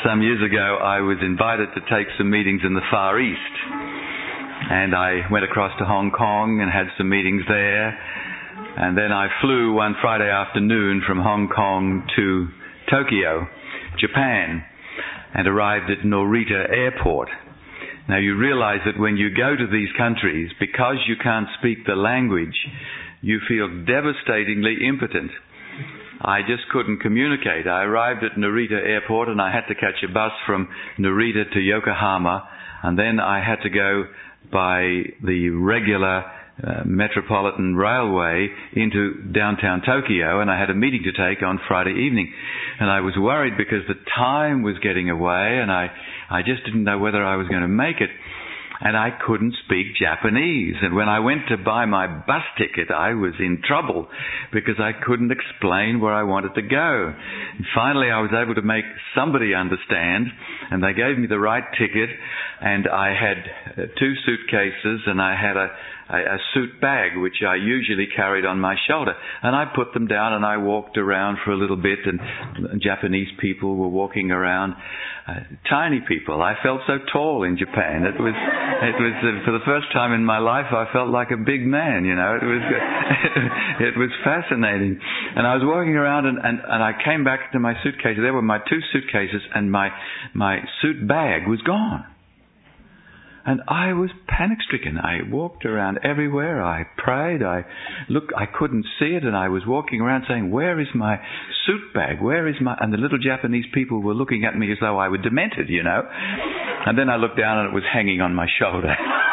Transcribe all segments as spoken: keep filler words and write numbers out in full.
some years ago, I was invited to take some meetings in the Far East. And I went across to Hong Kong and had some meetings there. And then I flew one Friday afternoon from Hong Kong to Tokyo, Japan, and arrived at Narita Airport. Now you realize that when you go to these countries, because you can't speak the language, you feel devastatingly impotent. I just couldn't communicate. I arrived at Narita Airport and I had to catch a bus from Narita to Yokohama, and then I had to go by the regular uh, Metropolitan Railway into downtown Tokyo, and I had a meeting to take on Friday evening. And I was worried because the time was getting away and I, I just didn't know whether I was going to make it. And I couldn't speak Japanese. And when I went to buy my bus ticket, I was in trouble because I couldn't explain where I wanted to go. And finally, I was able to make somebody understand, and they gave me the right ticket, and I had two suitcases, and I had a, a, a suit bag, which I usually carried on my shoulder. And I put them down, and I walked around for a little bit, and Japanese people were walking around. Uh, tiny people. I felt so tall in Japan. It was, it was uh, for the first time in my life, I felt like a big man. You know, it was, it was fascinating. And I was walking around, and, and, and I came back to my suitcase. There were my two suitcases, and my my suit bag was gone. And I was panic-stricken. I walked around everywhere. I prayed. I looked. I couldn't see it, and I was walking around saying, "Where is my suit bag? Where is my?" And the little Japanese people were looking at me as though I were demented, you know. And then I looked down, and it was hanging on my shoulder.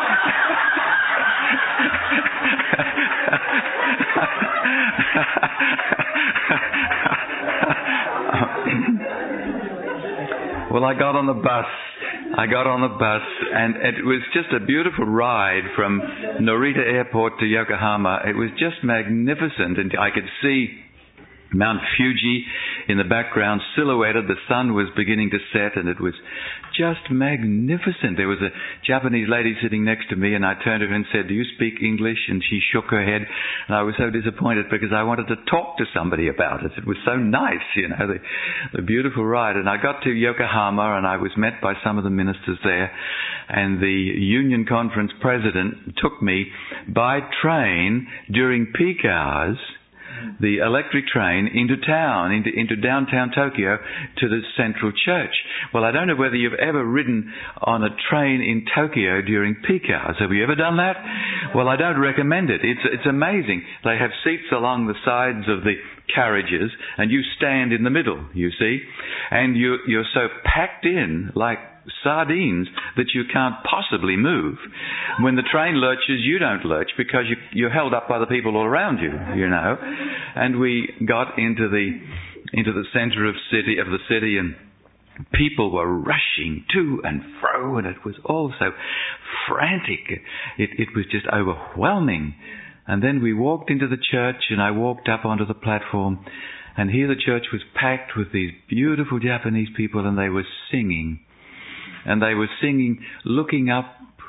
Well, I got on the bus. I got on the bus, and it was just a beautiful ride from Narita Airport to Yokohama. It was just magnificent, and I could see Mount Fuji in the background silhouetted. The sun was beginning to set, and it was just magnificent. There was a Japanese lady sitting next to me, and I turned to her and said, "Do you speak English?" And she shook her head, and I was so disappointed because I wanted to talk to somebody about it. It was so nice, you know, the, the beautiful ride. And I got to Yokohama, and I was met by some of the ministers there, and the Union Conference president took me by train during peak hours, the electric train, into town, into, into downtown Tokyo, to the central church. Well, I don't know whether you've ever ridden on a train in Tokyo during peak hours. Have you ever done that? Well, I don't recommend it. It's, it's amazing. They have seats along the sides of the carriages, and you stand in the middle, you see. And you, you're so packed in, like sardines, that you can't possibly move. When the train lurches, you don't lurch because you, you're held up by the people all around you, you know. And we got into the into the center of city of the city, and people were rushing to and fro, and it was all so frantic. It, it was just overwhelming. And then we walked into the church, and I walked up onto the platform, and here the church was packed with these beautiful Japanese people, and they were singing. And they were singing, looking up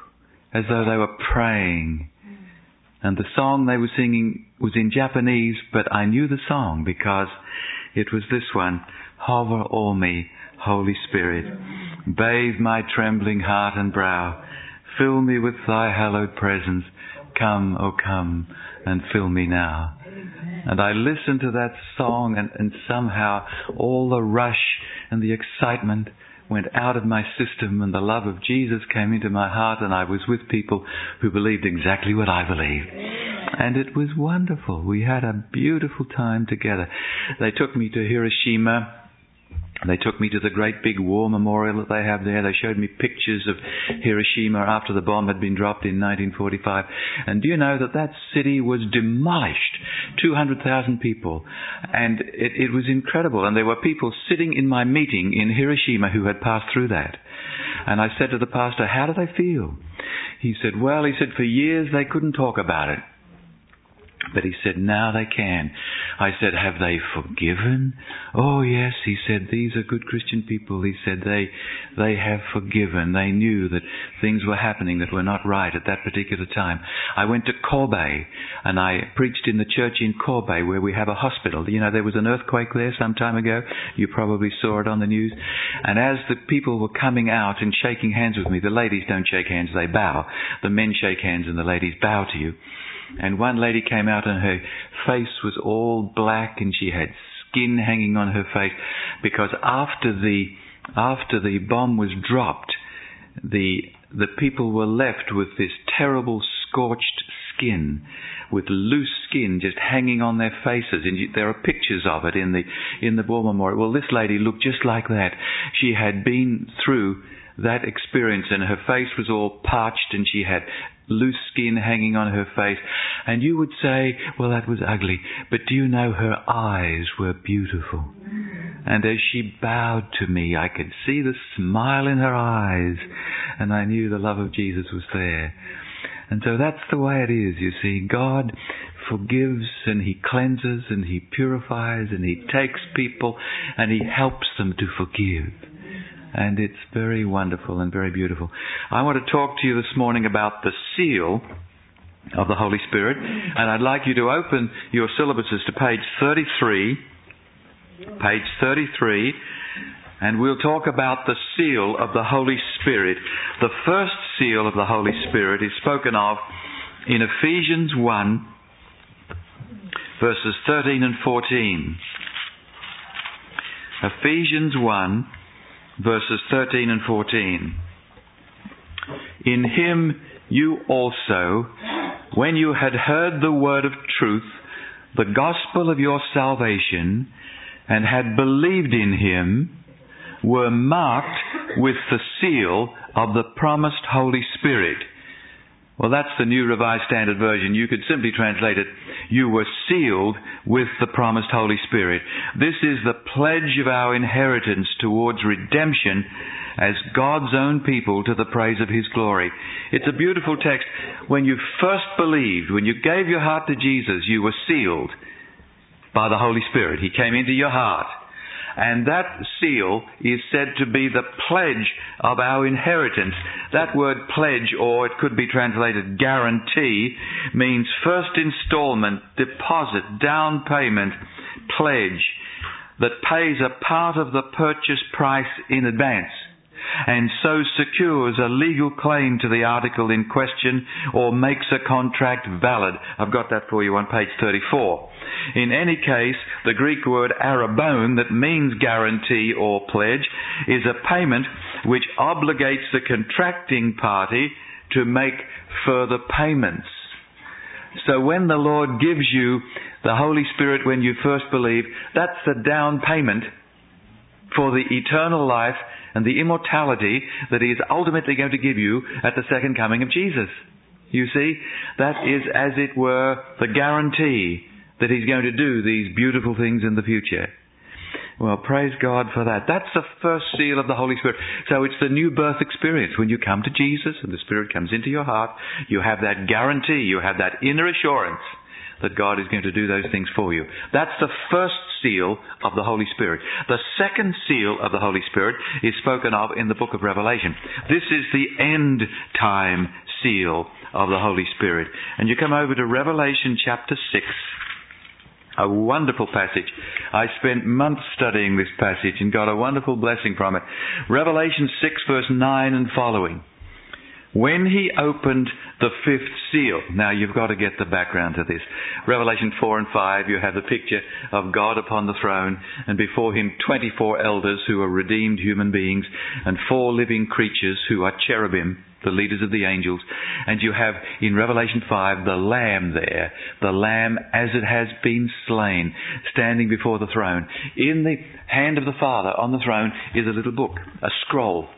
as though they were praying. And the song they were singing was in Japanese, but I knew the song because it was this one: "Hover o'er me, Holy Spirit, bathe my trembling heart and brow, fill me with thy hallowed presence, come, oh come, and fill me now." And I listened to that song, and, and somehow all the rush and the excitement went out of my system, and the love of Jesus came into my heart, and I was with people who believed exactly what I believed. And it was wonderful. We had a beautiful time together. They took me to Hiroshima. They took me to the great big war memorial that they have there. They showed me pictures of Hiroshima after the bomb had been dropped in nineteen forty-five. And do you know that that city was demolished? two hundred thousand people. And it, it was incredible. And there were people sitting in my meeting in Hiroshima who had passed through that. And I said to the pastor, "How do they feel?" He said, "Well," he said, "for years they couldn't talk about it. But he said, now they can. I said, have they forgiven? Oh, yes. He said, these are good Christian people. He said, they they have forgiven. They knew that things were happening that were not right at that particular time. I went to Corbeil, and I preached in the church in Corbeil, where we have a hospital. You know, there was an earthquake there some time ago. You probably saw it on the news. And as the people were coming out and shaking hands with me, the ladies don't shake hands, they bow. The men shake hands and the ladies bow to you. And one lady came out and her face was all black and she had skin hanging on her face because after the after the bomb was dropped, the the people were left with this terrible scorched skin, with loose skin just hanging on their faces, and you, there are pictures of it in the in the war memorial. Well, this lady looked just like that. She had been through that experience, and her face was all parched, and she had loose skin hanging on her face. And you would say, well, that was ugly. But do you know, her eyes were beautiful. And as she bowed to me, I could see the smile in her eyes, and I knew the love of Jesus was there. And so that's the way it is, you see. God forgives, and He cleanses, and He purifies, and He takes people, and He helps them to forgive. And it's very wonderful and very beautiful. I want to talk to you this morning about the seal of the Holy Spirit. And I'd like you to open your syllabuses to page thirty-three. Page thirty-three. And we'll talk about the seal of the Holy Spirit. The first seal of the Holy Spirit is spoken of in Ephesians one, verses thirteen and fourteen. Ephesians one, verses thirteen and fourteen. In Him you also, when you had heard the word of truth, the gospel of your salvation, and had believed in Him, were marked with the seal of the promised Holy Spirit. Well, that's the New Revised Standard Version. You could simply translate it, you were sealed with the promised Holy Spirit. This is the pledge of our inheritance towards redemption as God's own people to the praise of His glory. It's a beautiful text. When you first believed, when you gave your heart to Jesus, you were sealed by the Holy Spirit. He came into your heart. And that seal is said to be the pledge of our inheritance. That word pledge, or it could be translated guarantee, means first installment, deposit, down payment, pledge, that pays a part of the purchase price in advance, and so secures a legal claim to the article in question or makes a contract valid. I've got that for you on page thirty-four. In any case, the Greek word arabon, that means guarantee or pledge, is a payment which obligates the contracting party to make further payments. So when the Lord gives you the Holy Spirit when you first believe, that's the down payment for the eternal life and the immortality that He is ultimately going to give you at the second coming of Jesus. You see, that is, as it were, the guarantee that He's going to do these beautiful things in the future. Well, praise God for that. That's the first seal of the Holy Spirit. So it's the new birth experience. When you come to Jesus and the Spirit comes into your heart, you have that guarantee, you have that inner assurance that God is going to do those things for you. That's the first seal of the Holy Spirit. The second seal of the Holy Spirit is spoken of in the book of Revelation. This is the end time seal of the Holy Spirit. And you come over to Revelation chapter six. A wonderful passage. I spent months studying this passage and got a wonderful blessing from it. Revelation six, verse nine and following. When He opened the fifth seal. Now you've got to get the background to this. Revelation four and five, you have the picture of God upon the throne, and before Him twenty-four elders who are redeemed human beings, and four living creatures who are cherubim, the leaders of the angels. And you have in Revelation five the Lamb there, the Lamb as it has been slain, standing before the throne. In the hand of the Father on the throne is a little book, a scroll.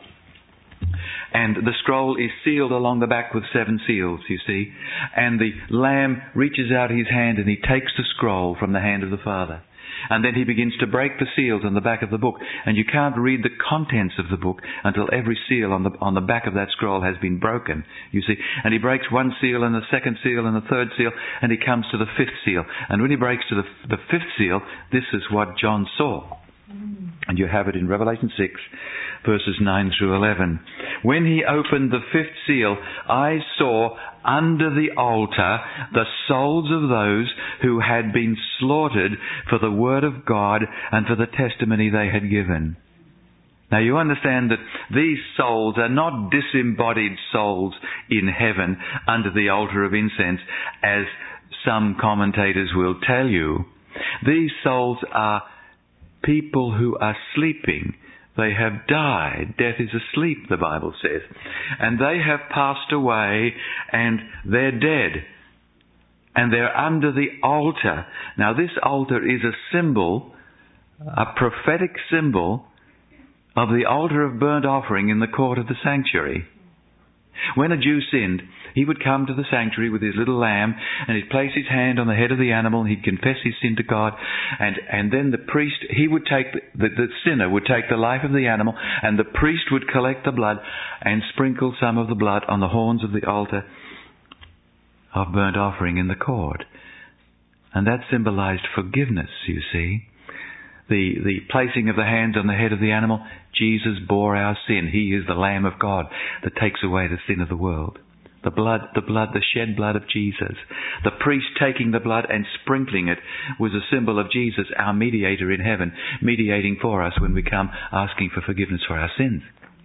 And the scroll is sealed along the back with seven seals, you see. And the Lamb reaches out His hand and He takes the scroll from the hand of the Father. And then he begins to break the seals on the back of the book. And you can't read the contents of the book until every seal on the on the back of that scroll has been broken, you see. And he breaks one seal and the second seal and the third seal, and he comes to the fifth seal. And when he breaks to the, the fifth seal, this is what John saw. And you have it in Revelation six, verses nine through eleven. When he opened the fifth seal, I saw under the altar the souls of those who had been slaughtered for the word of God and for the testimony they had given. Now you understand that these souls are not disembodied souls in heaven under the altar of incense, as some commentators will tell you. These souls are people who are sleeping. They have died. Death is asleep, the Bible says. And they have passed away and they're dead. And they're under the altar. Now this altar is a symbol, a prophetic symbol of the altar of burnt offering in the court of the sanctuary. When a Jew sinned, he would come to the sanctuary with his little lamb, and he'd place his hand on the head of the animal, and he'd confess his sin to God, and, and then the priest, he would take, the, the sinner would take the life of the animal, and the priest would collect the blood and sprinkle some of the blood on the horns of the altar of burnt offering in the court. And that symbolized forgiveness, you see. The, the placing of the hands on the head of the animal, Jesus bore our sin. He is the Lamb of God that takes away the sin of the world. The blood, the blood, the shed blood of Jesus. The priest taking the blood and sprinkling it was a symbol of Jesus, our mediator in heaven, mediating for us when we come asking for forgiveness for our sins.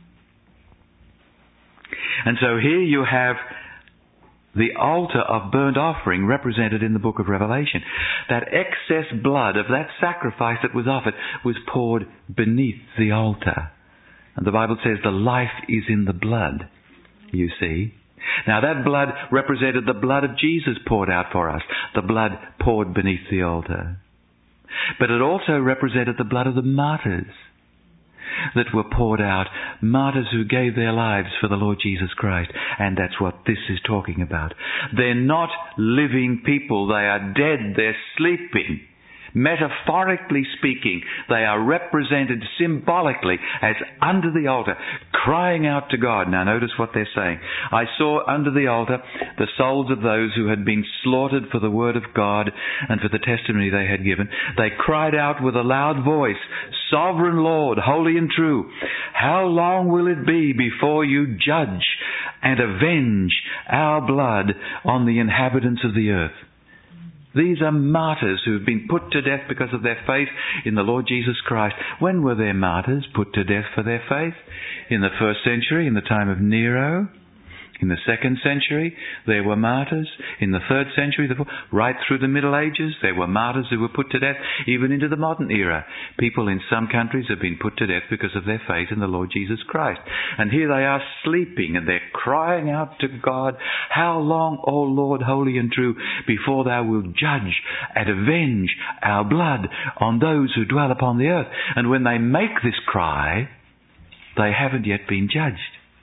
And so here you have the altar of burnt offering represented in the book of Revelation. That excess blood of that sacrifice that was offered was poured beneath the altar. And the Bible says the life is in the blood, you see. Now that blood represented the blood of Jesus poured out for us. The blood poured beneath the altar. But it also represented the blood of the martyrs that were poured out. Martyrs who gave their lives for the Lord Jesus Christ. And that's what this is talking about. They're not living people. They are dead. They're sleeping. Metaphorically speaking, they are represented symbolically as under the altar, crying out to God. Now notice what they're saying. I saw under the altar the souls of those who had been slaughtered for the word of God and for the testimony they had given. They cried out with a loud voice, Sovereign Lord, holy and true, how long will it be before you judge and avenge our blood on the inhabitants of the earth? These are martyrs who have been put to death because of their faith in the Lord Jesus Christ. When were they martyrs put to death for their faith? In the first century, in the time of Nero. In the second century, there were martyrs. In the third century, the, right through the Middle Ages, there were martyrs who were put to death. Even into the modern era, people in some countries have been put to death because of their faith in the Lord Jesus Christ. And here they are sleeping, and they're crying out to God, How long, O Lord, holy and true, before thou wilt judge and avenge our blood on those who dwell upon the earth? And when they make this cry, they haven't yet been judged.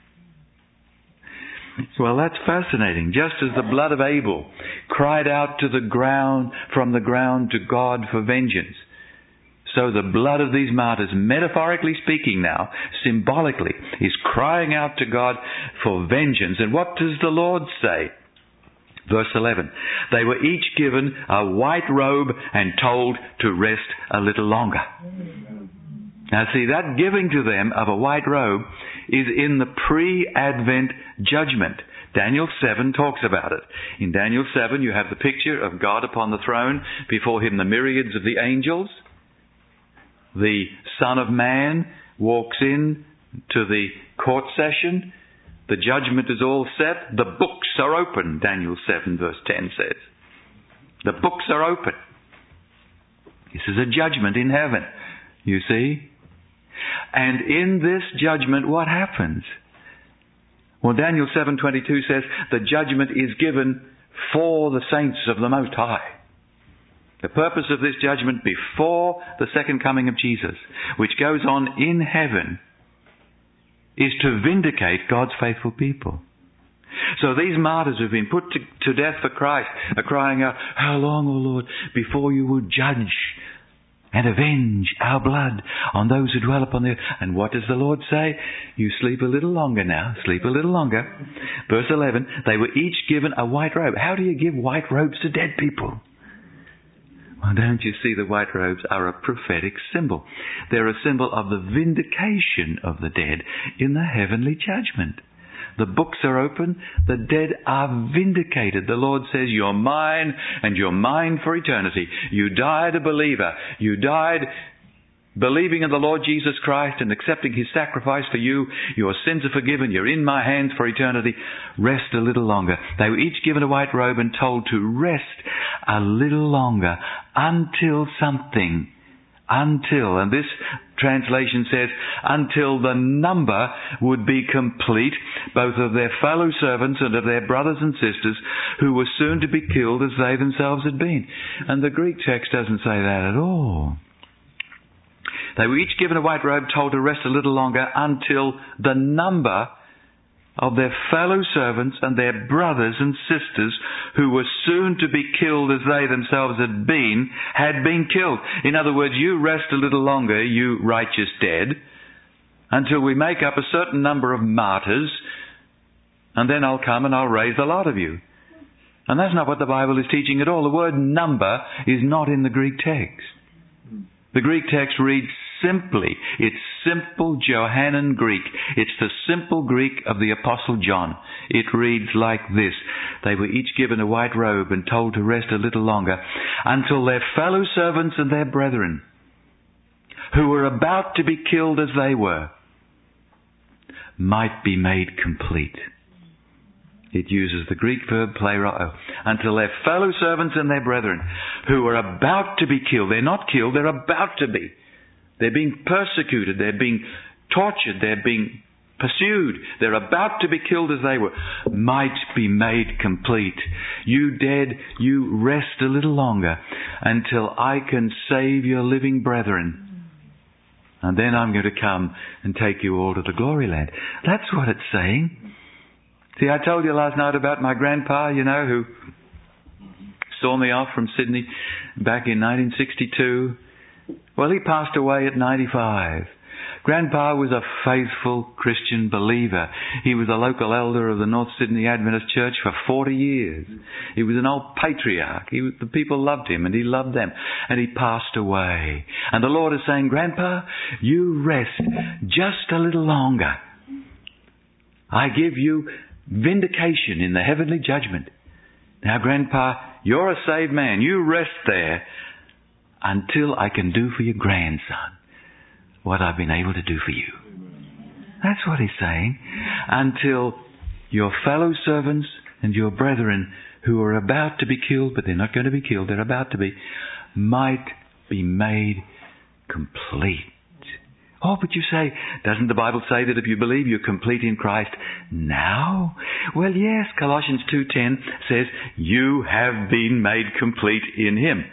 Well, that's fascinating. Just as the blood of Abel cried out to the ground, from the ground to God for vengeance, so the blood of these martyrs, metaphorically speaking now, symbolically, is crying out to God for vengeance. And what does the Lord say? Verse eleven, they were each given a white robe and told to rest a little longer. Now see, that giving to them of a white robe is in the pre-Advent judgment. Daniel seven talks about it. In Daniel seven you have the picture of God upon the throne, before him the myriads of the angels. The Son of Man walks in to the court session. The judgment is all set. The books are open, Daniel seven verse ten says. The books are open. This is a judgment in heaven, you see. And in this judgment, what happens? Well, Daniel seven twenty-two says the judgment is given for the saints of the Most High. The purpose of this judgment before the second coming of Jesus, which goes on in heaven, is to vindicate God's faithful people. So these martyrs who've been put to, to death for Christ are crying out, How long, O Lord, before you will judge and avenge our blood on those who dwell upon the earth. And what does the Lord say? You sleep a little longer now. Sleep a little longer. Verse eleven, they were each given a white robe. How do you give white robes to dead people? Well, don't you see the white robes are a prophetic symbol? They're a symbol of the vindication of the dead in the heavenly judgment. The books are open. The dead are vindicated. The Lord says, you're mine and you're mine for eternity. You died a believer. You died believing in the Lord Jesus Christ and accepting His sacrifice for you. Your sins are forgiven. You're in my hands for eternity. Rest a little longer. They were each given a white robe and told to rest a little longer until something. Until, and this translation says, until the number would be complete, both of their fellow servants and of their brothers and sisters, who were soon to be killed as they themselves had been. And the Greek text doesn't say that at all. They were each given a white robe, told to rest a little longer until the number of their fellow servants and their brothers and sisters who were soon to be killed as they themselves had been, had been killed. In other words, you rest a little longer, you righteous dead, until we make up a certain number of martyrs, and then I'll come and I'll raise the lot of you. And that's not what the Bible is teaching at all. The word number is not in the Greek text. The Greek text reads simply. It's simple Johannine Greek. It's the simple Greek of the Apostle John. It reads like this. They were each given a white robe and told to rest a little longer until their fellow servants and their brethren, who were about to be killed as they were, might be made complete. It uses the Greek verb plerao. Until their fellow servants and their brethren, who are about to be killed. They're not killed, they're about to be. They're being persecuted, they're being tortured, they're being pursued. They're about to be killed as they were. Might be made complete. You dead, you rest a little longer until I can save your living brethren. And then I'm going to come and take you all to the glory land. That's what it's saying. See, I told you last night about my grandpa, you know, who saw me off from Sydney back in nineteen sixty-two. Well, he passed away at ninety-five. Grandpa was a faithful Christian believer. He was a local elder of the North Sydney Adventist Church for forty years. He was an old patriarch. He was, the people loved him and he loved them. And he passed away. And the Lord is saying, Grandpa, you rest just a little longer. I give you vindication in the heavenly judgment. Now, Grandpa, you're a saved man. You rest there until I can do for your grandson what I've been able to do for you. That's what he's saying. Until your fellow servants and your brethren who are about to be killed, but they're not going to be killed, they're about to be, might be made complete. Oh, but you say, doesn't the Bible say that if you believe you're complete in Christ now? Well, yes, Colossians two ten says, you have been made complete in Him.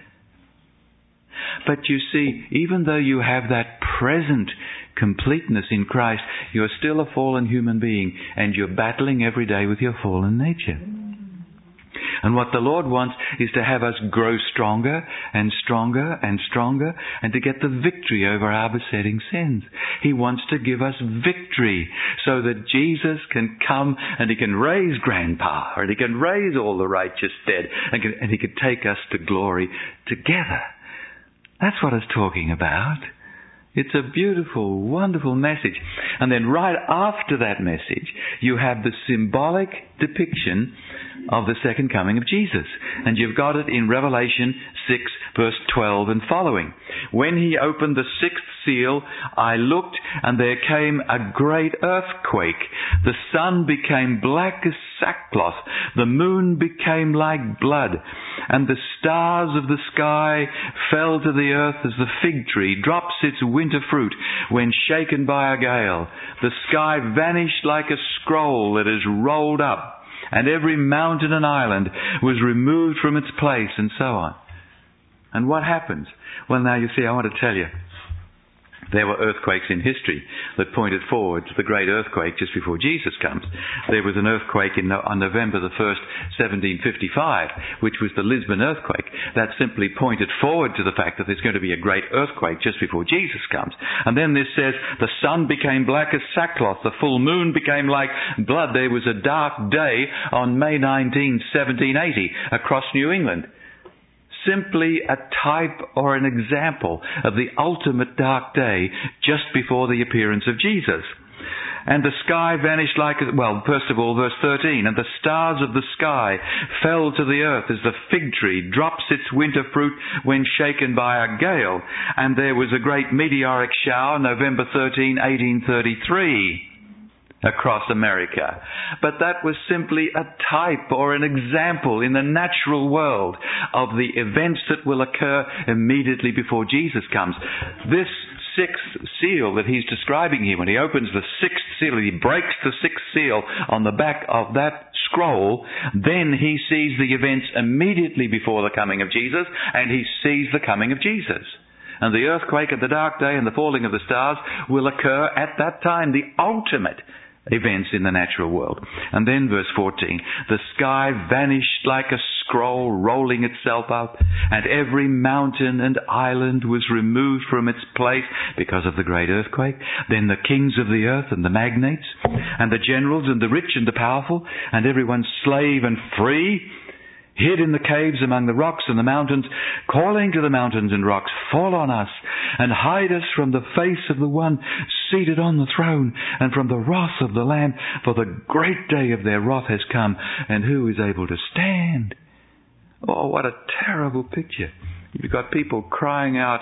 But you see, even though you have that present completeness in Christ, you're still a fallen human being and you're battling every day with your fallen nature. And what the Lord wants is to have us grow stronger and stronger and stronger and to get the victory over our besetting sins. He wants to give us victory so that Jesus can come and He can raise Grandpa and He can raise all the righteous dead and, can, and He can take us to glory together. That's what it's talking about. It's a beautiful, wonderful message. And then right after that message, you have the symbolic depiction of the second coming of Jesus. And you've got it in Revelation six, verse twelve and following. When He opened the sixth seal, I looked, and there came a great earthquake. The sun became black as sackcloth. The moon became like blood. And the stars of the sky fell to the earth as the fig tree drops its winter fruit when shaken by a gale. The sky vanished like a scroll that is rolled up, and every mountain and island was removed from its place, and so on. And what happens? Well, now you see, I want to tell you. There were earthquakes in history that pointed forward to the great earthquake just before Jesus comes. There was an earthquake in, on November the first, seventeen fifty-five, which was the Lisbon earthquake. That simply pointed forward to the fact that there's going to be a great earthquake just before Jesus comes. And then this says, the sun became black as sackcloth, the full moon became like blood. There was a dark day on May nineteenth, seventeen eighty, across New England. Simply a type or an example of the ultimate dark day just before the appearance of Jesus. And the sky vanished like, well, first of all, verse thirteen, and the stars of the sky fell to the earth as the fig tree drops its winter fruit when shaken by a gale. And there was a great meteoric shower, November thirteenth, eighteen thirty-three. Across America. But that was simply a type or an example in the natural world of the events that will occur immediately before Jesus comes. This sixth seal that he's describing here, when he opens the sixth seal, he breaks the sixth seal on the back of that scroll, then he sees the events immediately before the coming of Jesus, and he sees the coming of Jesus. And the earthquake and the dark day and the falling of the stars will occur at that time, the ultimate events in the natural world. And then verse fourteen, the sky vanished like a scroll rolling itself up, and every mountain and island was removed from its place because of the great earthquake. Then the kings of the earth and the magnates, and the generals and the rich and the powerful, and everyone slave and free, hid in the caves among the rocks and the mountains, calling to the mountains and rocks, fall on us, and hide us from the face of the one seated on the throne, and from the wrath of the Lamb, for the great day of their wrath has come, and who is able to stand? Oh, what a terrible picture. You've got people crying out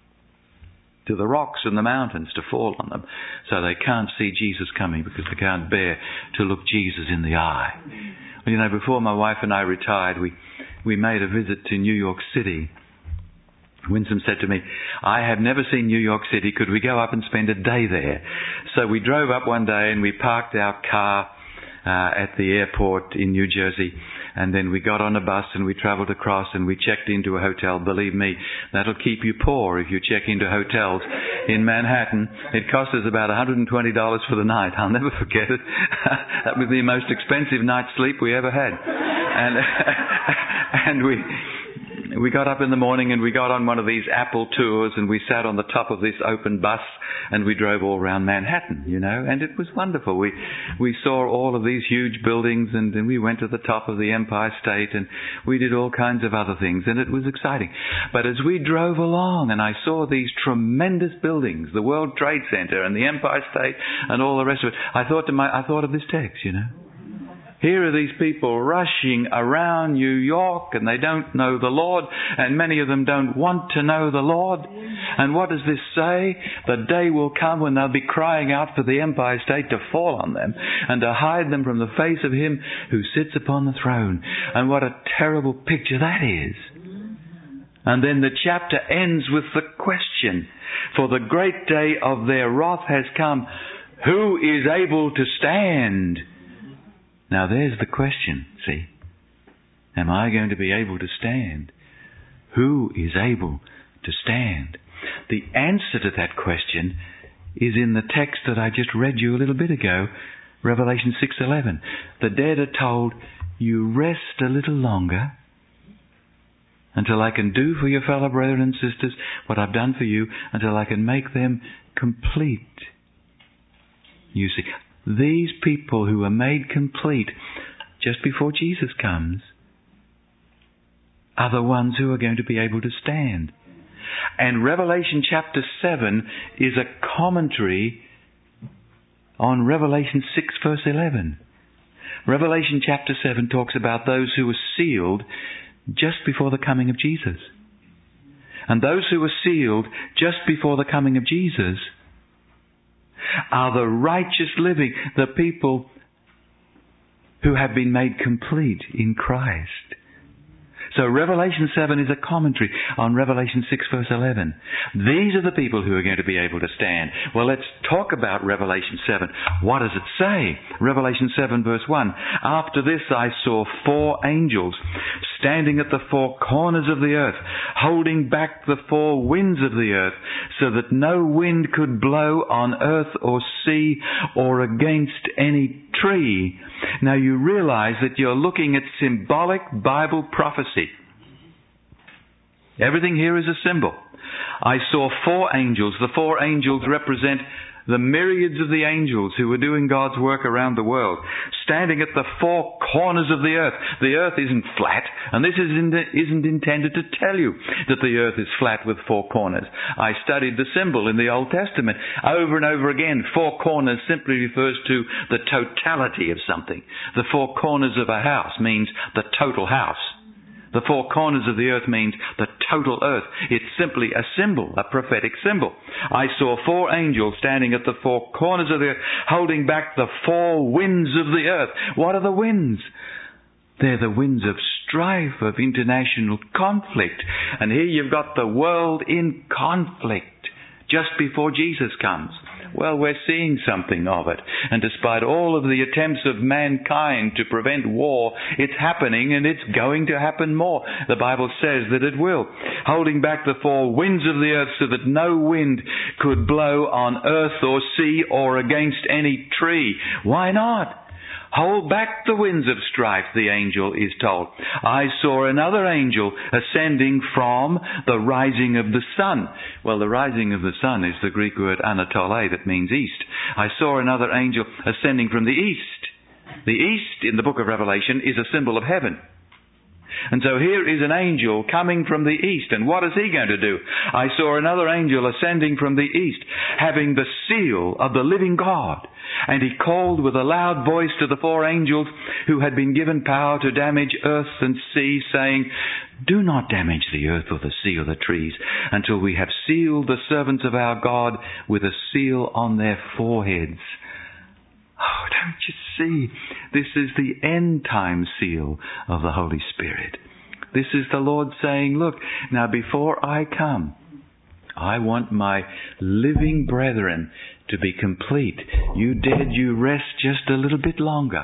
to the rocks and the mountains to fall on them, so they can't see Jesus coming because they can't bear to look Jesus in the eye. You know, before my wife and I retired, we, we made a visit to New York City. Winsome said to me, I have never seen New York City. Could we go up and spend a day there? So we drove up one day and we parked our car uh, at the airport in New Jersey. And then we got on a bus and we travelled across and we checked into a hotel. Believe me, that'll keep you poor if you check into hotels in Manhattan. It cost us about one hundred twenty dollars for the night. I'll never forget it. That was the most expensive night's sleep we ever had. And, and we... We got up in the morning and we got on one of these Apple tours and we sat on the top of this open bus and we drove all around Manhattan, you know, and it was wonderful. We we saw all of these huge buildings and, and we went to the top of the Empire State and we did all kinds of other things and it was exciting. But as we drove along and I saw these tremendous buildings, the World Trade Center and the Empire State and all the rest of it, I thought to my I thought of this text, you know. Here are these people rushing around New York and they don't know the Lord, and many of them don't want to know the Lord. And what does this say? The day will come when they'll be crying out for the Empire State to fall on them and to hide them from the face of Him who sits upon the throne. And what a terrible picture that is. And then the chapter ends with the question, for the great day of their wrath has come, who is able to stand? Now there's the question, see. Am I going to be able to stand? Who is able to stand? The answer to that question is in the text that I just read you a little bit ago, Revelation six eleven. The dead are told, you rest a little longer until I can do for your fellow brethren and sisters what I've done for you, until I can make them complete. You see, these people who are made complete just before Jesus comes are the ones who are going to be able to stand. And Revelation chapter seven is a commentary on Revelation six verse eleven. Revelation chapter seven talks about those who were sealed just before the coming of Jesus. And those who were sealed just before the coming of Jesus are the righteous living, the people who have been made complete in Christ. So Revelation seven is a commentary on Revelation six verse eleven. These are the people who are going to be able to stand. Well, let's talk about Revelation seven. What does it say? Revelation seven verse one. After this I saw four angels standing at the four corners of the earth, holding back the four winds of the earth, so that no wind could blow on earth or sea or against any tree. Now you realize that you're looking at symbolic Bible prophecy. Everything here is a symbol. I saw four angels. The four angels represent the myriads of the angels who were doing God's work around the world, standing at the four corners of the earth. The earth isn't flat, and this isn't, isn't intended to tell you that the earth is flat with four corners. I studied the symbol in the Old Testament over and over again. Four corners simply refers to the totality of something. The four corners of a house means the total house. The four corners of the earth means the total earth. It's simply a symbol, a prophetic symbol. I saw four angels standing at the four corners of the earth, holding back the four winds of the earth. What are the winds? They're the winds of strife, of international conflict. And here you've got the world in conflict just before Jesus comes. Well, we're seeing something of it. And despite all of the attempts of mankind to prevent war, it's happening, and it's going to happen more. The Bible says that it will. Holding back the four winds of the earth so that no wind could blow on earth or sea or against any tree. Why not? Hold back the winds of strife, the angel is told. I saw another angel ascending from the rising of the sun. Well, the rising of the sun is the Greek word Anatole, that means east. I saw another angel ascending from the east. The east, in the book of Revelation, is a symbol of heaven. And so here is an angel coming from the east. And what is he going to do? I saw another angel ascending from the east, having the seal of the living God. And he called with a loud voice to the four angels who had been given power to damage earth and sea, saying, do not damage the earth or the sea or the trees until we have sealed the servants of our God with a seal on their foreheads. Oh, don't you see? This is the end time seal of the Holy Spirit. This is the Lord saying, look, now before I come, I want my living brethren to be complete. You dead, you rest just a little bit longer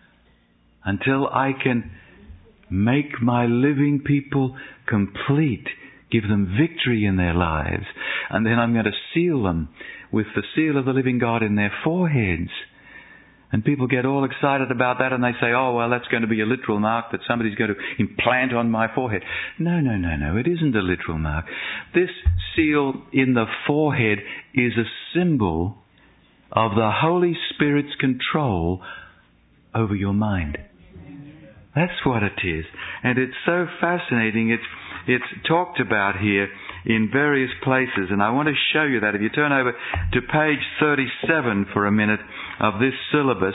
until I can make my living people complete, give them victory in their lives, and then I'm going to seal them with the seal of the living God in their foreheads. And people get all excited about that, and they say, oh, well, that's going to be a literal mark that somebody's going to implant on my forehead. No, no, no, no, it isn't a literal mark. This seal in the forehead is a symbol of the Holy Spirit's control over your mind. That's what it is. And it's so fascinating. It's, it's talked about here in various places, and I want to show you that. If you turn over to page thirty-seven for a minute of this syllabus,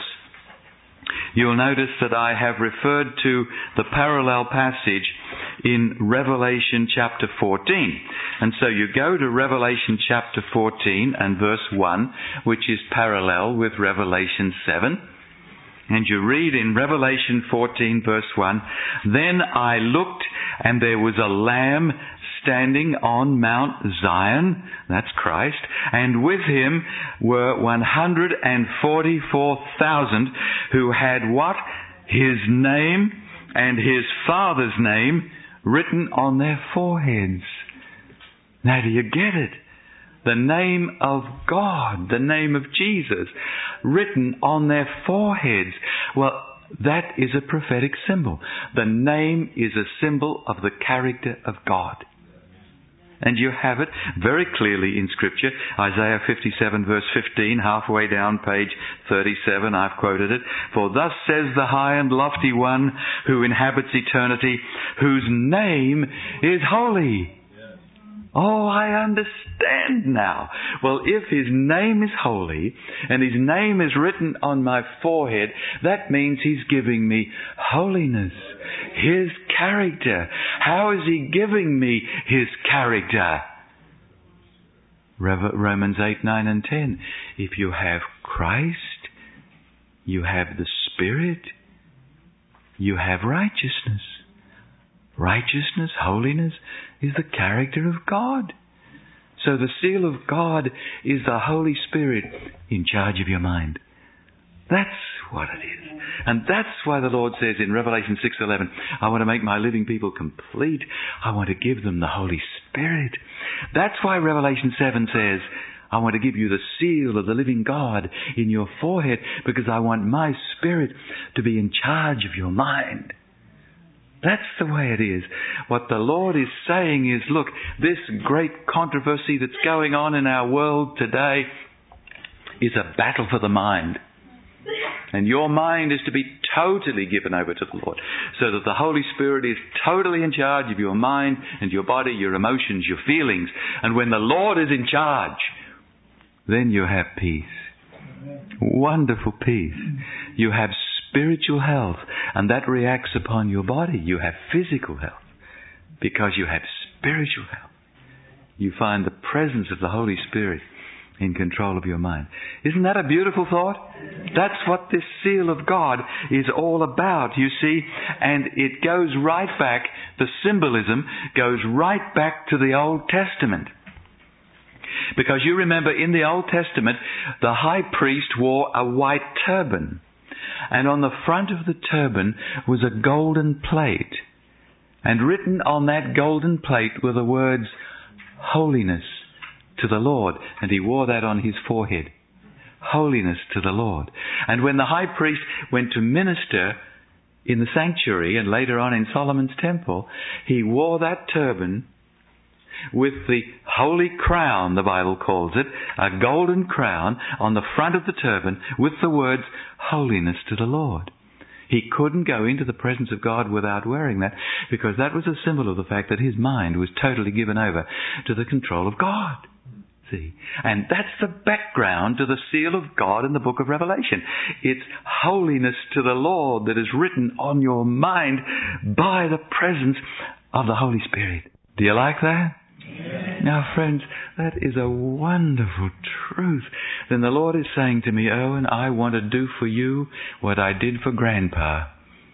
you'll notice that I have referred to the parallel passage in Revelation chapter fourteen. And so you go to Revelation chapter fourteen and verse one, which is parallel with Revelation seven. And you read in Revelation fourteen verse one, then I looked, and there was a Lamb standing on Mount Zion, that's Christ, and with him were one hundred forty-four thousand who had what? His name and his Father's name written on their foreheads. Now do you get it? The name of God, the name of Jesus, written on their foreheads. Well, that is a prophetic symbol. The name is a symbol of the character of God. And you have it very clearly in Scripture. Isaiah fifty-seven verse fifteen, halfway down page thirty-seven, I've quoted it. For thus says the high and lofty one who inhabits eternity, whose name is holy. Oh, I understand now. Well, if his name is holy and his name is written on my forehead, that means he's giving me holiness, his character. How is he giving me his character? Romans eight, nine and ten. If you have Christ, you have the Spirit, you have righteousness. Righteousness, holiness is the character of God. So the seal of God is the Holy Spirit in charge of your mind. That's what it is. And that's why the Lord says in Revelation six eleven, I want to make my living people complete. I want to give them the Holy Spirit. That's why Revelation seven says, I want to give you the seal of the living God in your forehead, because I want my Spirit to be in charge of your mind. That's the way it is. What the Lord is saying is, look, this great controversy that's going on in our world today is a battle for the mind. And your mind is to be totally given over to the Lord, so that the Holy Spirit is totally in charge of your mind and your body, your emotions, your feelings. And when the Lord is in charge, then you have peace. Wonderful peace. You have spiritual health, and that reacts upon your body. You have physical health because you have spiritual health. You find the presence of the Holy Spirit in control of your mind. Isn't that a beautiful thought? That's what this seal of God is all about, you see. And it goes right back, the symbolism goes right back to the Old Testament. Because you remember in the Old Testament, the high priest wore a white turban. And on the front of the turban was a golden plate. And written on that golden plate were the words, Holiness to the Lord. And he wore that on his forehead. Holiness to the Lord. And when the high priest went to minister in the sanctuary and later on in Solomon's temple, he wore that turban with the holy crown, the Bible calls it, a golden crown on the front of the turban with the words, Holiness to the Lord. He couldn't go into the presence of God without wearing that, because that was a symbol of the fact that his mind was totally given over to the control of God. See? And that's the background to the seal of God in the book of Revelation. It's holiness to the Lord that is written on your mind by the presence of the Holy Spirit. Do you like that? Yes. Now, friends, that is a wonderful truth. Then the Lord is saying to me, Owen, I want to do for you what I did for Grandpa.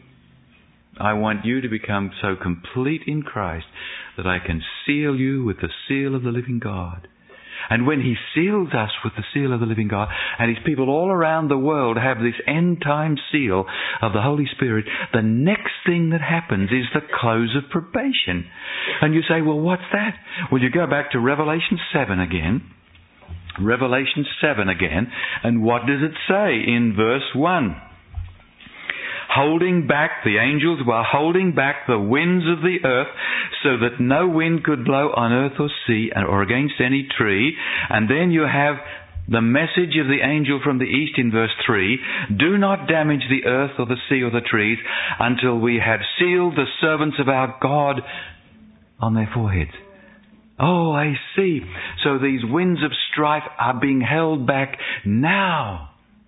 I want you to become so complete in Christ that I can seal you with the seal of the living God. And when he seals us with the seal of the living God, and his people all around the world have this end-time seal of the Holy Spirit, the next thing that happens is the close of probation. And you say, well, what's that? Well, you go back to Revelation seven again. Revelation seven again. And what does it say in verse one? Holding back, the angels were holding back the winds of the earth so that no wind could blow on earth or sea or against any tree. And then you have the message of the angel from the east in verse three. Do not damage the earth or the sea or the trees until we have sealed the servants of our God on their foreheads. Oh, I see. So these winds of strife are being held back now.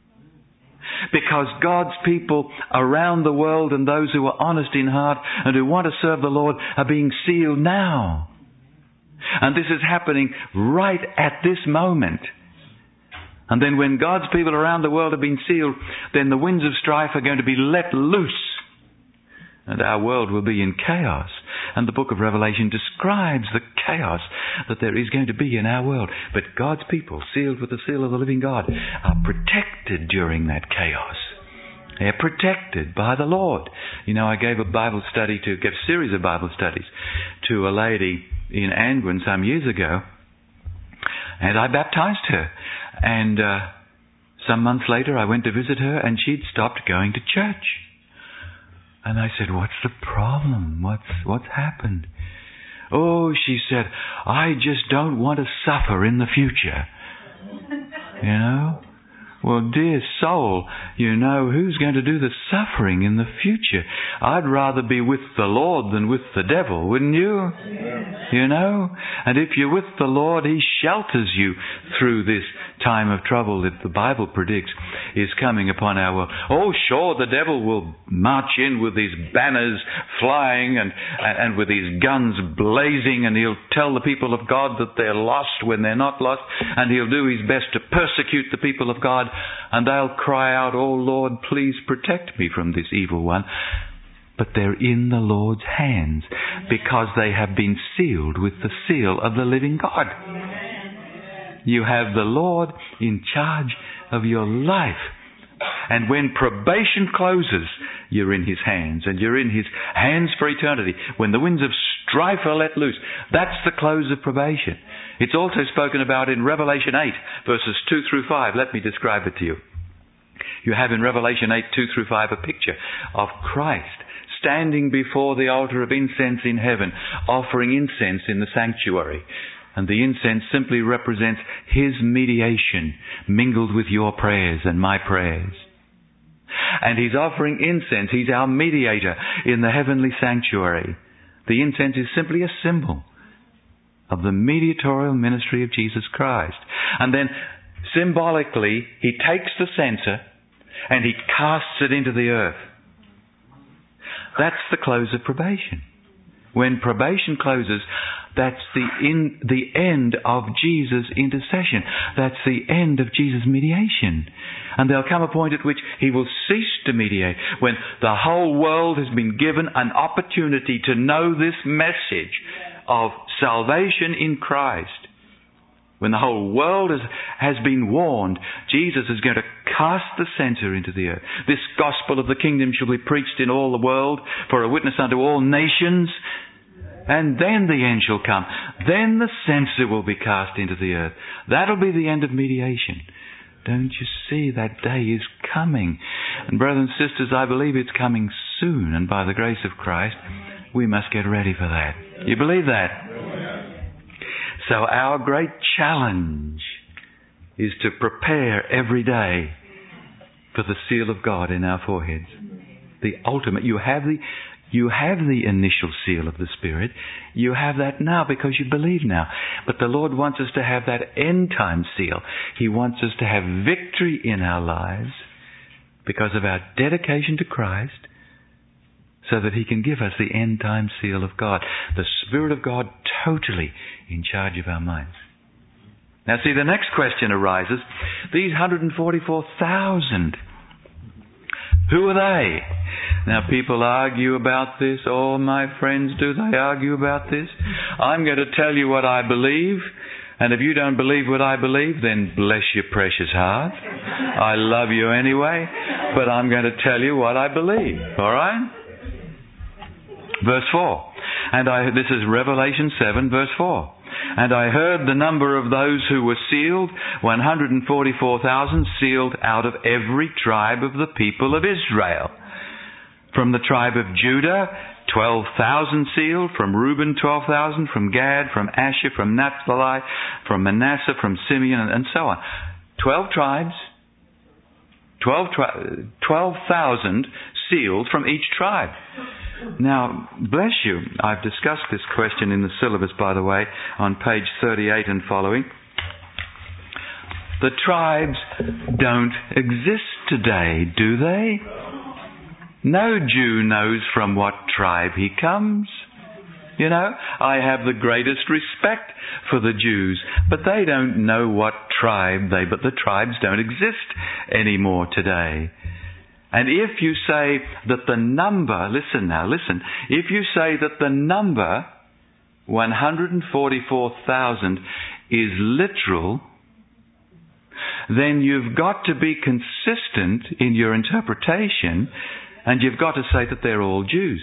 Because God's people around the world and those who are honest in heart and who want to serve the Lord are being sealed now. And this is happening right at this moment. And then when God's people around the world have been sealed, then the winds of strife are going to be let loose. And our world will be in chaos. And the book of Revelation describes the chaos that there is going to be in our world. But God's people, sealed with the seal of the living God, are protected during that chaos. They are protected by the Lord. You know, I gave a Bible study to, gave a series of Bible studies to a lady in Angwin some years ago. And I baptized her. And uh, some months later I went to visit her and she'd stopped going to church. And I said, what's the problem? What's what's happened? Oh, she said, I just don't want to suffer in the future. You know? Well, dear soul, you know, who's going to do the suffering in the future? I'd rather be with the Lord than with the devil, wouldn't you? You know? And if you're with the Lord, he shelters you through this time of trouble that the Bible predicts is coming upon our world. Oh, sure, the devil will march in with his banners flying and, and with his guns blazing, and he'll tell the people of God that they're lost when they're not lost, and he'll do his best to persecute the people of God, and they'll cry out, oh Lord, please protect me from this evil one. But they're in the Lord's hands because they have been sealed with the seal of the living God. You have the Lord in charge of your life. And when probation closes, you're in his hands, and you're in his hands for eternity. When the winds of strife are let loose, that's the close of probation. It's also spoken about in Revelation eight, verses two through five. Let me describe it to you. You have in Revelation eight, two through five, a picture of Christ standing before the altar of incense in heaven, offering incense in the sanctuary. And the incense simply represents his mediation mingled with your prayers and my prayers. And he's offering incense. He's our mediator in the heavenly sanctuary. The incense is simply a symbol of the mediatorial ministry of Jesus Christ. And then symbolically, he takes the censer and he casts it into the earth. That's the close of probation. When probation closes, that's the in, the end of Jesus' intercession. That's the end of Jesus' mediation. And there'll come a point at which he will cease to mediate, when the whole world has been given an opportunity to know this message of salvation in Christ. When the whole world has, has been warned, Jesus is going to cast the censer into the earth. This gospel of the kingdom shall be preached in all the world for a witness unto all nations. And then the end shall come. Then the censer will be cast into the earth. That'll be the end of mediation. Don't you see, that day is coming? And brothers and sisters, I believe it's coming soon. And by the grace of Christ, we must get ready for that. You believe that? So our great challenge is to prepare every day for the seal of God in our foreheads. The ultimate. You have the you have the initial seal of the Spirit. You have that now because you believe now. But the Lord wants us to have that end time seal. He wants us to have victory in our lives because of our dedication to Christ, so that he can give us the end time seal of God. The Spirit of God totally in charge of our minds. Now see, the next question arises. These one hundred forty-four thousand, who are they? Now people argue about this. Oh, my friends, do they argue about this? I'm going to tell you what I believe. And if you don't believe what I believe, then bless your precious heart. I love you anyway. But I'm going to tell you what I believe. All right? Verse four. And I, this is Revelation seven, verse four. And I heard the number of those who were sealed, one hundred forty-four thousand, sealed out of every tribe of the people of Israel. From the tribe of Judah, twelve thousand sealed. From Reuben, twelve thousand. From Gad, from Asher, from Naphtali, from Manasseh, from Simeon, and, and so on. Twelve tribes, twelve tri- twelve thousand sealed from each tribe. Now, bless you, I've discussed this question in the syllabus, by the way, on page thirty-eight and following. The tribes don't exist today, do they? No Jew knows from what tribe he comes. You know, I have the greatest respect for the Jews, but they don't know what tribe they, but the tribes don't exist anymore today. And if you say that the number, listen now, listen, if you say that the number one hundred forty-four thousand is literal, then you've got to be consistent in your interpretation, and you've got to say that they're all Jews.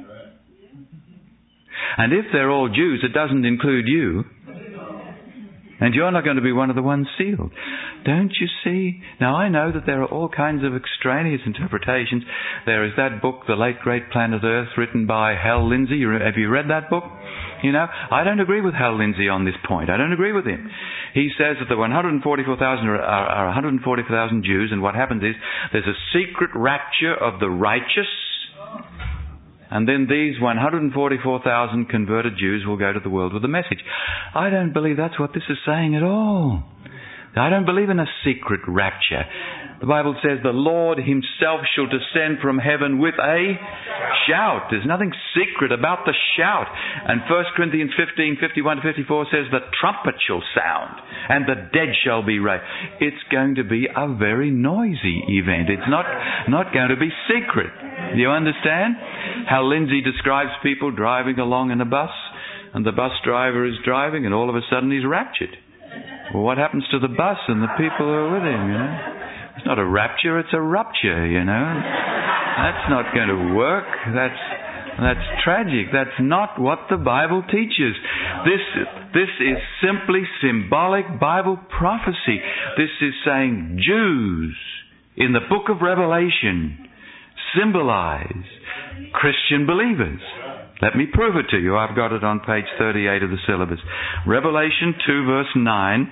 And if they're all Jews, it doesn't include you. And you're not going to be one of the ones sealed. Don't you see? Now, I know that there are all kinds of extraneous interpretations. There is that book, The Late Great Planet Earth, written by Hal Lindsey. Have you read that book? You know, I don't agree with Hal Lindsey on this point. I don't agree with him. He says that the one hundred forty-four thousand are, are, are one hundred forty thousand Jews, and what happens is there's a secret rapture of the righteous, and then these one hundred forty-four thousand converted Jews will go to the world with the message. I don't believe that's what this is saying at all. I don't believe in a secret rapture. The Bible says the Lord himself shall descend from heaven with a shout. There's nothing secret about the shout. And First Corinthians fifteen, fifty-one to fifty-four says the trumpet shall sound and the dead shall be raised. It's going to be a very noisy event. It's not, not going to be secret. Do you understand? How Lindsay describes people driving along in a bus, and the bus driver is driving, and all of a sudden he's raptured. Well, what happens to the bus and the people who are with him, you know? It's not a rapture, it's a rupture, you know. That's not going to work. That's that's tragic. That's not what the Bible teaches. This this is simply symbolic Bible prophecy. This is saying Jews in the book of Revelation symbolize Christian believers. Let me prove it to you. I've got it on page thirty-eight of the syllabus. Revelation two verse nine.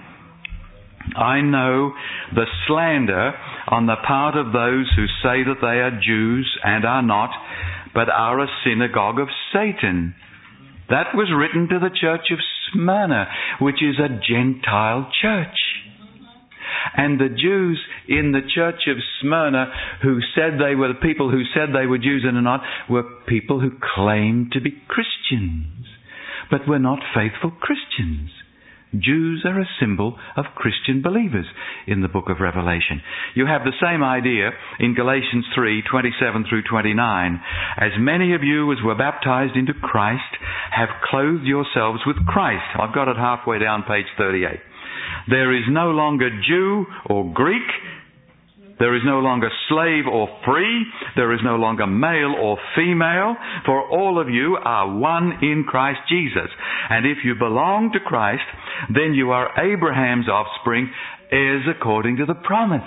I know the slander on the part of those who say that they are Jews and are not, but are a synagogue of Satan. That was written to the church of Smyrna, which is a Gentile church. And the Jews in the church of Smyrna who said they were the people who said they were Jews and are not, were people who claimed to be Christians, but were not faithful Christians. Jews are a symbol of Christian believers in the book of Revelation. You have the same idea in Galatians three, twenty-seven through twenty-nine. As many of you as were baptized into Christ have clothed yourselves with Christ. I've got it halfway down page thirty-eight. There is no longer Jew or Greek. There is no longer slave or free. There is no longer male or female. For all of you are one in Christ Jesus. And if you belong to Christ, then you are Abraham's offspring, heirs according to the promise.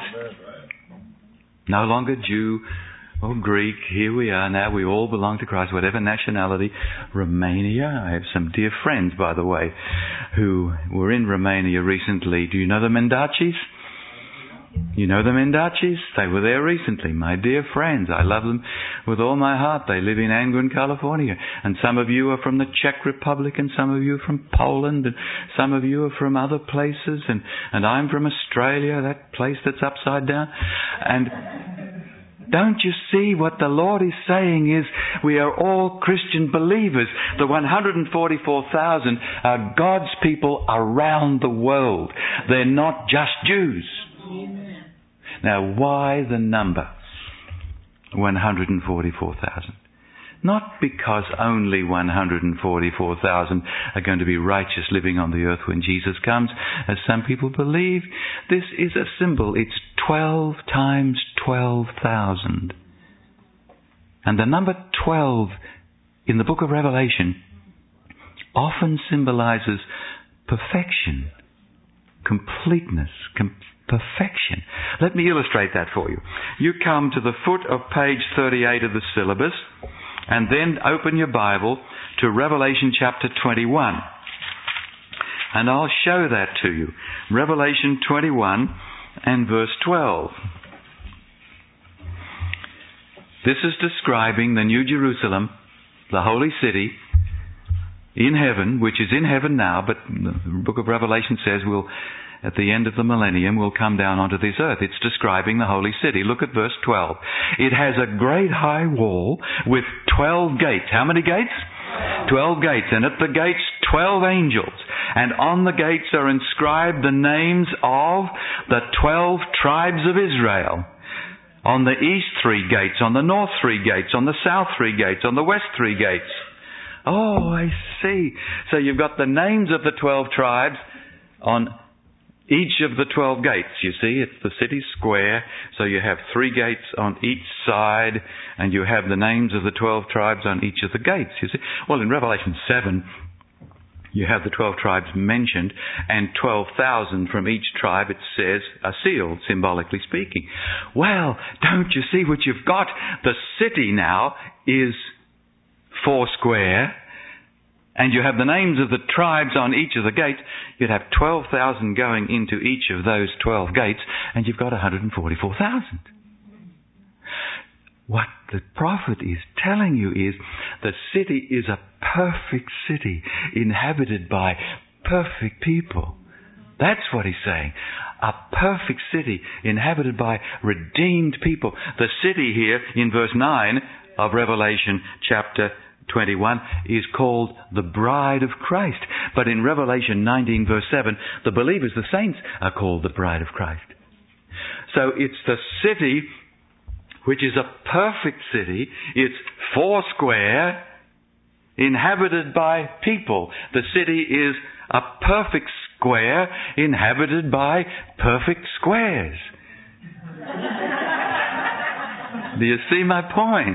No longer Jew or Greek. Here we are now. We all belong to Christ, whatever nationality. Romania. I have some dear friends, by the way, who were in Romania recently. Do you know the Mendacis? You know the Mendacis? They were there recently. My dear friends. I love them with all my heart. They live in Angren, California. And some of you are from the Czech Republic, and some of you are from Poland, and some of you are from other places, and, and I'm from Australia, that place that's upside down. And don't you see what the Lord is saying is we are all Christian believers. The one hundred forty-four thousand are God's people around the world. They're not just Jews. Now, why the number one hundred forty-four thousand? Not because only one hundred forty-four thousand are going to be righteous living on the earth when Jesus comes, as some people believe. This is a symbol. It's twelve times twelve thousand. And the number twelve in the book of Revelation often symbolizes perfection, completeness, com- perfection. Let me illustrate that for you. You come to the foot of page thirty-eight of the syllabus, and then open your Bible to Revelation chapter twenty-one. And I'll show that to you. Revelation twenty-one and verse twelve. This is describing the New Jerusalem, the holy city, in heaven, which is in heaven now, but the book of Revelation says we'll, at the end of the millennium, will come down onto this earth. It's describing the holy city. Look at verse twelve. It has a great high wall with twelve gates. How many gates? Twelve gates. And at the gates, twelve angels. And on the gates are inscribed the names of the twelve tribes of Israel. On the east three gates, on the north three gates, on the south three gates, on the west three gates. Oh, I see. So you've got the names of the twelve tribes on each of the twelve gates. You see, it's the city square, so you have three gates on each side, and you have the names of the twelve tribes on each of the gates, you see. Well, in Revelation seven, you have the twelve tribes mentioned, and twelve thousand from each tribe, it says, are sealed, symbolically speaking. Well, don't you see what you've got? The city now is four square, and you have the names of the tribes on each of the gates. You'd have twelve thousand going into each of those twelve gates, and you've got one hundred forty-four thousand. What the prophet is telling you is the city is a perfect city inhabited by perfect people. That's what he's saying. A perfect city inhabited by redeemed people. The city here in verse nine of Revelation chapter twenty-one is called the bride of Christ. But in Revelation nineteen verse seven, the believers, the saints, are called the bride of Christ. So it's the city which is a perfect city. It's four square, inhabited by people. The city is a perfect square, inhabited by perfect squares. Do you see my point?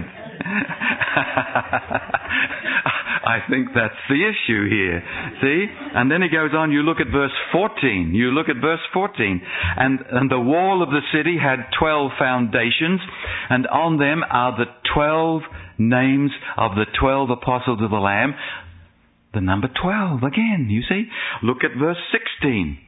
I think that's the issue here. See? And then he goes on, you look at verse fourteen. You look at verse fourteen. And, and the wall of the city had twelve foundations, and on them are the twelve names of the twelve apostles of the Lamb. The number twelve again, you see? Look at verse sixteen.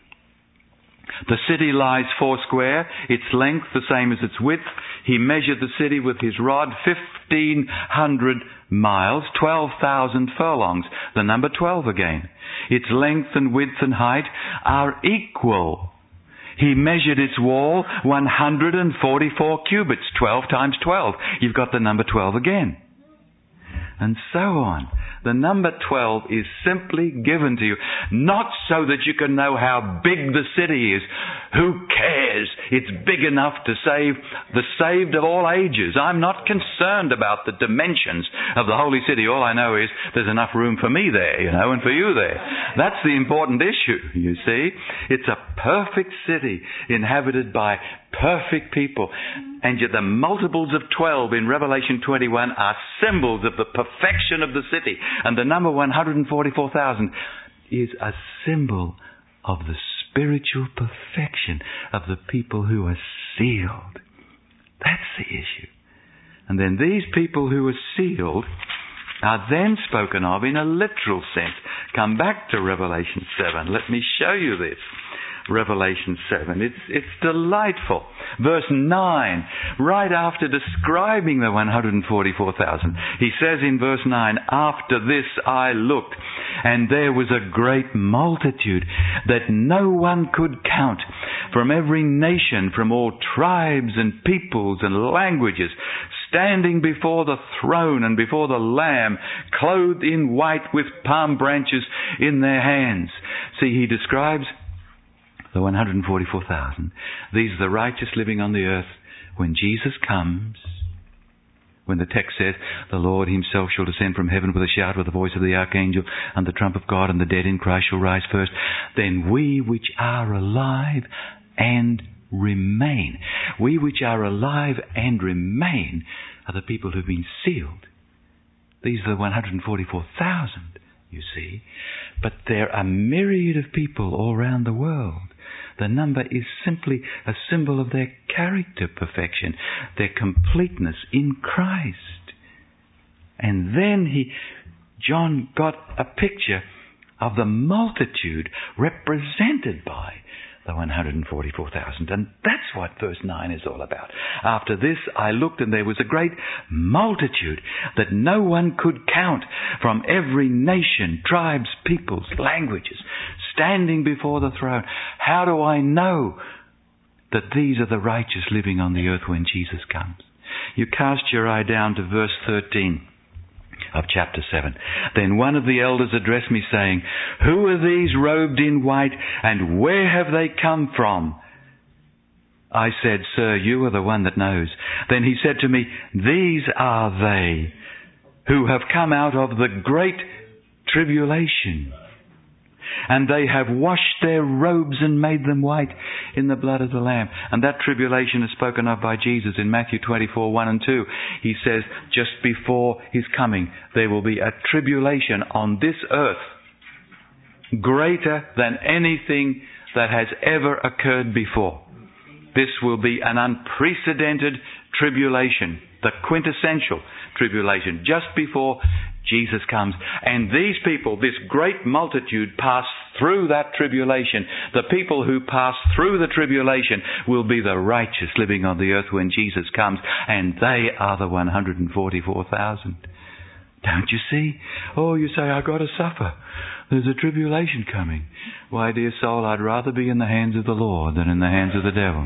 The city lies foursquare, its length the same as its width. He measured the city with his rod, fifteen hundred miles, twelve thousand furlongs. The number twelve again. Its length and width and height are equal. He measured its wall, one hundred forty-four cubits, twelve times twelve. You've got the number twelve again. And so on. The number twelve is simply given to you, not so that you can know how big the city is. Who cares? It's big enough to save the saved of all ages. I'm not concerned about the dimensions of the holy city. All I know is there's enough room for me there, you know, and for you there. That's the important issue, you see. It's a perfect city inhabited by perfect people. And yet the multiples of twelve in Revelation twenty-one are symbols of the perfection of the city. And the number one hundred forty-four thousand is a symbol of the spiritual perfection of the people who are sealed. That's the issue. And then these people who are sealed are then spoken of in a literal sense. Come back to Revelation seven. Let me show you this. Revelation seven. It's, it's delightful. Verse nine, right after describing the one hundred forty-four thousand, he says in verse nine, after this I looked, and there was a great multitude that no one could count, from every nation, from all tribes and peoples and languages, standing before the throne and before the Lamb, clothed in white with palm branches in their hands. See, he describes the one hundred forty-four thousand. These are the righteous living on the earth when Jesus comes. When the text says, the Lord himself shall descend from heaven with a shout, with the voice of the archangel and the trump of God, and the dead in Christ shall rise first. Then we which are alive and remain. We which are alive and remain are the people who've been sealed. These are the one hundred forty-four thousand, you see. But there are a myriad of people all around the world. The number is simply a symbol of their character perfection, their completeness in Christ. And then he, John got a picture of the multitude represented by the one hundred forty-four thousand. And that's what verse nine is all about. After this I looked, and there was a great multitude that no one could count, from every nation, tribes, peoples, languages, standing before the throne. How do I know that these are the righteous living on the earth when Jesus comes? You cast your eye down to verse thirteen of chapter seven. Then one of the elders addressed me, saying, who are these robed in white, and where have they come from? I said, sir, you are the one that knows. Then he said to me, these are they who have come out of the great tribulation, and they have washed their robes and made them white in the blood of the Lamb. And that tribulation is spoken of by Jesus in Matthew twenty-four, one and two. He says, just before his coming, there will be a tribulation on this earth greater than anything that has ever occurred before. This will be an unprecedented tribulation, the quintessential tribulation, just before Jesus comes. And these people, this great multitude, pass through that tribulation. The people who pass through the tribulation will be the righteous living on the earth when Jesus comes. And they are the one hundred forty-four thousand. Don't you see? Oh, you say, I've got to suffer. There's a tribulation coming. Why, dear soul, I'd rather be in the hands of the Lord than in the hands of the devil.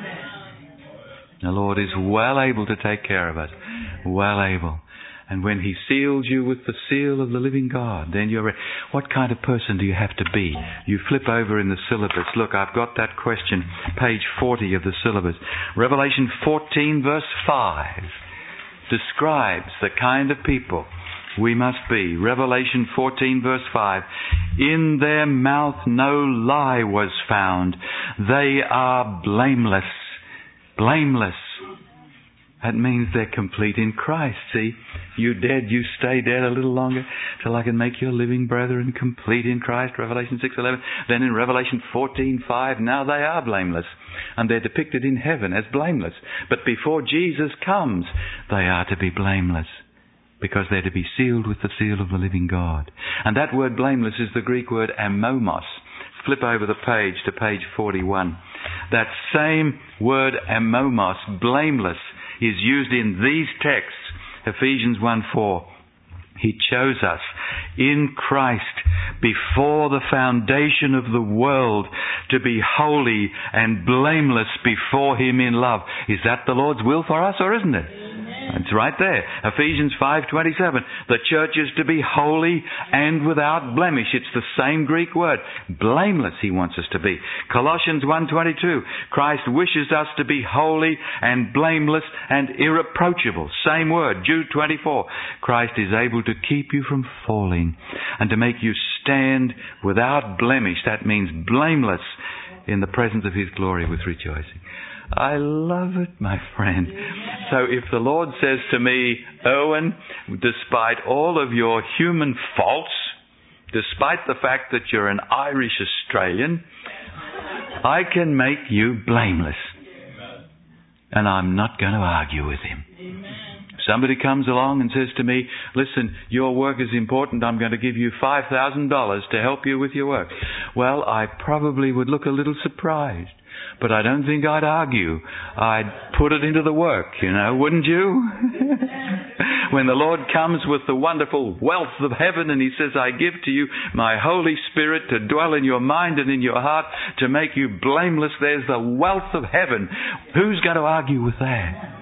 The Lord is well able to take care of us. Well able. And when he seals you with the seal of the living God, then you're ready. What kind of person do you have to be? You flip over in the syllabus. Look, I've got that question, page forty of the syllabus. Revelation fourteen, verse five, describes the kind of people we must be. Revelation fourteen, verse five. In their mouth no lie was found. They are blameless. blameless. That means they're complete in Christ. See, you dead, you stay dead a little longer till I can make your living brethren complete in Christ, Revelation six eleven. Then in Revelation fourteen five, now they are blameless. And they're depicted in heaven as blameless. But before Jesus comes, they are to be blameless, because they're to be sealed with the seal of the living God. And that word blameless is the Greek word amomos. Flip over the page to page forty-one. That same word amomos, blameless, is used in these texts. Ephesians one four. He chose us in Christ before the foundation of the world to be holy and blameless before Him in love. Is that the Lord's will for us, or isn't it? It's right there. Ephesians five twenty-seven. The church is to be holy and without blemish. It's the same Greek word. Blameless He wants us to be. Colossians one twenty-two. Christ wishes us to be holy and blameless and irreproachable. Same word. Jude twenty-four. Christ is able to keep you from falling and to make you stand without blemish. That means blameless in the presence of His glory with rejoicing. I love it, my friend. So if the Lord says to me, Owen, despite all of your human faults, despite the fact that you're an Irish Australian, I can make you blameless. And I'm not going to argue with Him. Somebody comes along and says to me, listen, your work is important. I'm going to give you five thousand dollars to help you with your work. Well, I probably would look a little surprised. But I don't think I'd argue. I'd put it into the work, you know, wouldn't you? When the Lord comes with the wonderful wealth of heaven and He says, I give to you my Holy Spirit to dwell in your mind and in your heart to make you blameless. There's the wealth of heaven. Who's going to argue with that?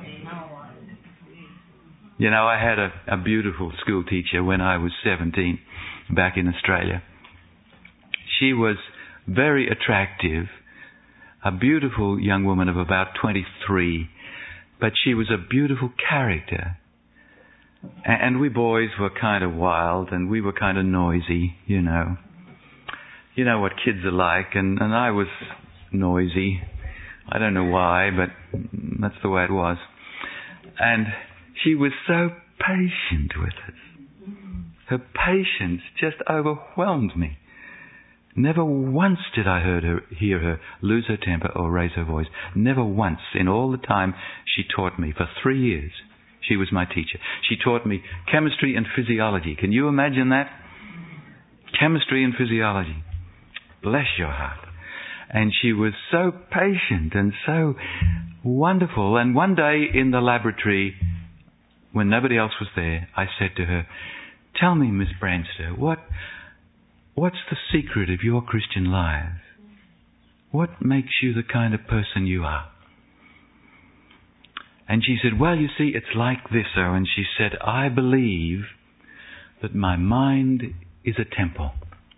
You know, I had a, a beautiful school teacher when I was seventeen back in Australia. She was very attractive. A beautiful young woman of about twenty-three, but she was a beautiful character. And we boys were kind of wild, and we were kind of noisy, you know. You know what kids are like, and, and I was noisy. I don't know why, but that's the way it was. And she was so patient with us. Her patience just overwhelmed me. Never once did I heard her, hear her lose her temper or raise her voice. Never once in all the time she taught me. For three years, she was my teacher. She taught me chemistry and physiology. Can you imagine that? Chemistry and physiology. Bless your heart. And she was so patient and so wonderful. And one day in the laboratory, when nobody else was there, I said to her, tell me, Miss Branster, what... What's the secret of your Christian life? What makes you the kind of person you are? And she said, well, you see, it's like this, Owen. She said, I believe that my mind is a temple.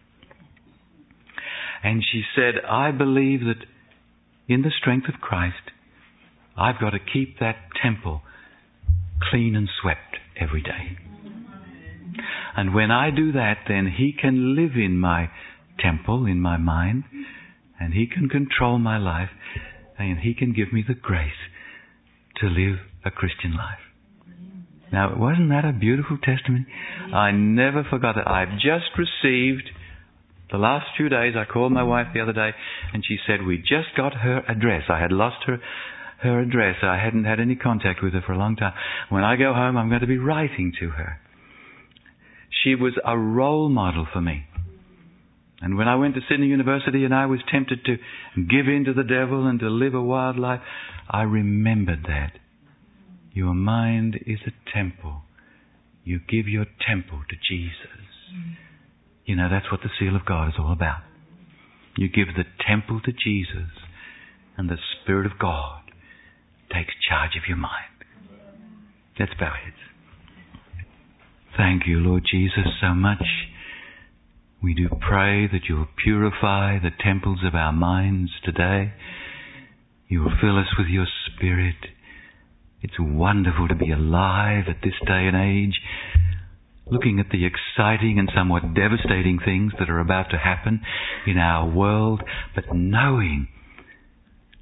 And she said, I believe that in the strength of Christ, I've got to keep that temple clean and swept every day. And when I do that, then He can live in my temple, in my mind, and He can control my life, and He can give me the grace to live a Christian life. Now, wasn't that a beautiful testimony? I never forgot it. I've just received, the last few days, I called my wife the other day, and she said, we just got her address. I had lost her her address. I hadn't had any contact with her for a long time. When I go home, I'm going to be writing to her. She was a role model for me. And when I went to Sydney University and I was tempted to give in to the devil and to live a wild life, I remembered that. Your mind is a temple. You give your temple to Jesus. You know, that's what the seal of God is all about. You give the temple to Jesus, and the Spirit of God takes charge of your mind. Let's bow our heads. Thank you, Lord Jesus, so much. We do pray that you will purify the temples of our minds today. You will fill us with your Spirit. It's wonderful to be alive at this day and age, looking at the exciting and somewhat devastating things that are about to happen in our world, but knowing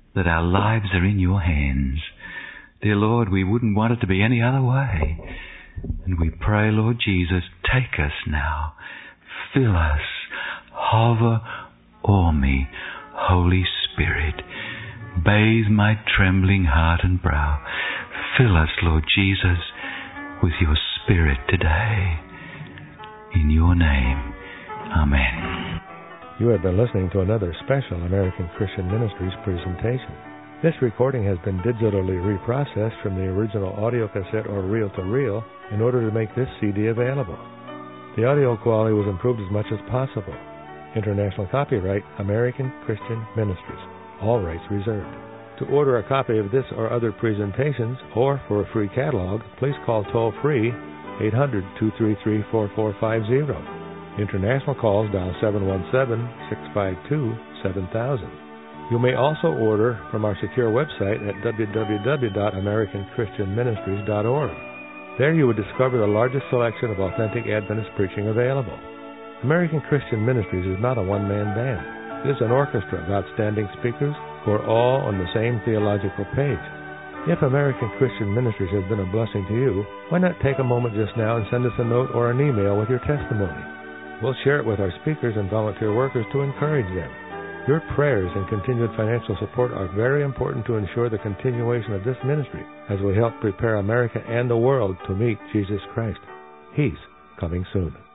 that our lives are in your hands. Dear Lord, we wouldn't want it to be any other way. And we pray, Lord Jesus, take us now. Fill us. Hover o'er me, Holy Spirit. Bathe my trembling heart and brow. Fill us, Lord Jesus, with your Spirit today. In your name, amen. You have been listening to another special American Christian Ministries presentation. This recording has been digitally reprocessed from the original audio cassette or reel-to-reel in order to make this C D available. The audio quality was improved as much as possible. International copyright, American Christian Ministries. All rights reserved. To order a copy of this or other presentations, or for a free catalog, please call toll-free eight hundred, two three three, four four five zero. International calls dial seven one seven, six five two, seven thousand. You may also order from our secure website at w w w dot american christian ministries dot org. There you will discover the largest selection of authentic Adventist preaching available. American Christian Ministries is not a one-man band. It is an orchestra of outstanding speakers who are all on the same theological page. If American Christian Ministries has been a blessing to you, why not take a moment just now and send us a note or an email with your testimony? We'll share it with our speakers and volunteer workers to encourage them. Your prayers and continued financial support are very important to ensure the continuation of this ministry as we help prepare America and the world to meet Jesus Christ. He's coming soon.